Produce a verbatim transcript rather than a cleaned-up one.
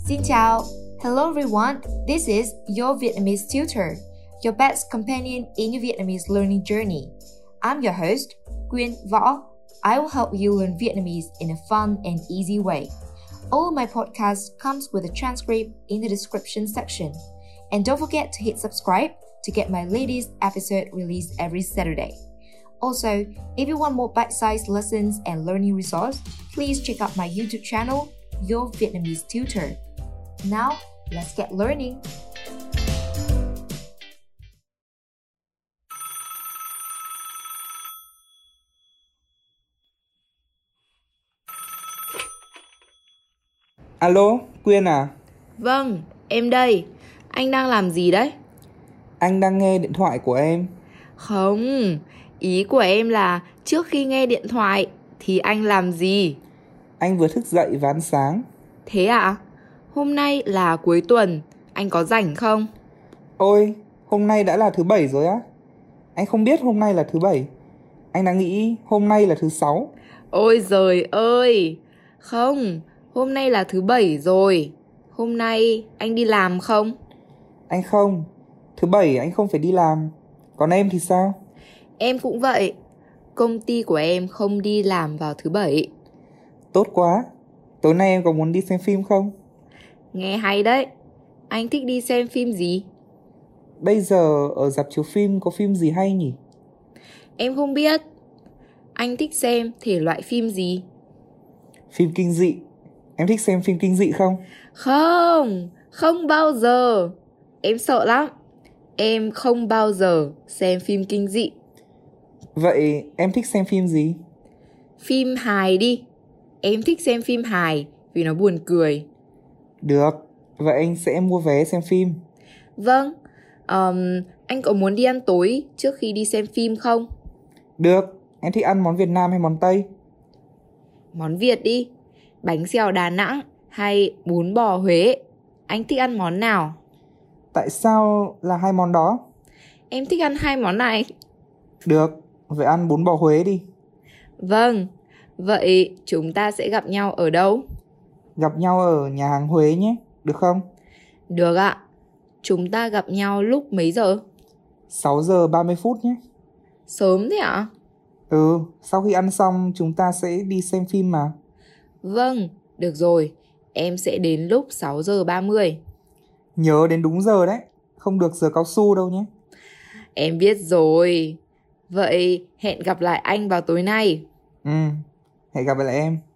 Xin chào. Hello everyone. This is your Vietnamese tutor, your best companion in your Vietnamese learning journey. I'm your host, Quyên Võ. I will help you learn Vietnamese in a fun and easy way. All of my podcasts comes with a transcript in the description section. And don't forget to hit subscribe to get my latest episode released every Saturday. Also, if you want more bite-sized lessons and learning resources, please check out my YouTube channel, Your Vietnamese Tutor. Now, let's get learning. Alo, Quyên à? Vâng, em đây. Anh đang làm gì đấy? Anh đang nghe điện thoại của em. Không, ý của em là trước khi nghe điện thoại thì anh làm gì? Anh vừa thức dậy và ăn sáng. Thế ạ? Hôm nay là cuối tuần, anh có rảnh không? Ôi, hôm nay đã là thứ bảy rồi á? Anh không biết hôm nay là thứ bảy. Anh đã nghĩ hôm nay là thứ sáu. Ôi giời ơi! Không, hôm nay là thứ bảy rồi. Hôm nay anh đi làm không? Anh không, thứ bảy anh không phải đi làm. Còn em thì sao? Em cũng vậy. Công ty của em không đi làm vào thứ bảy. Tốt quá. Tối nay em có muốn đi xem phim không? Nghe hay đấy. Anh thích đi xem phim gì? Bây giờ ở rạp chiếu phim có phim gì hay nhỉ? Em không biết. Anh thích xem thể loại phim gì? Phim kinh dị. Em thích xem phim kinh dị không? Không, không bao giờ. Em sợ lắm. Em không bao giờ xem phim kinh dị. Vậy em thích xem phim gì? Phim hài đi. Em thích xem phim hài vì nó buồn cười. Được, vậy anh sẽ mua vé xem phim. Vâng, um, anh có muốn đi ăn tối trước khi đi xem phim không? Được, em thích ăn món Việt Nam hay món Tây? Món Việt đi. Bánh xèo Đà Nẵng hay bún bò Huế. Anh thích ăn món nào? Tại sao là hai món đó? Em thích ăn hai món này. Được, vậy ăn bún bò Huế đi. Vâng, vậy chúng ta sẽ gặp nhau ở đâu? Gặp nhau ở nhà hàng Huế nhé, được không? Được ạ. Chúng ta gặp nhau lúc mấy giờ? sáu giờ ba mươi phút nhé. Sớm thế ạ? Ừ, sau khi ăn xong chúng ta sẽ đi xem phim mà. Vâng, được rồi. Em sẽ đến lúc sáu giờ ba mươi. Nhớ đến đúng giờ đấy, không được giờ cao su đâu nhé. Em biết rồi. Vậy hẹn gặp lại anh vào tối nay. Ừ, hẹn gặp lại em.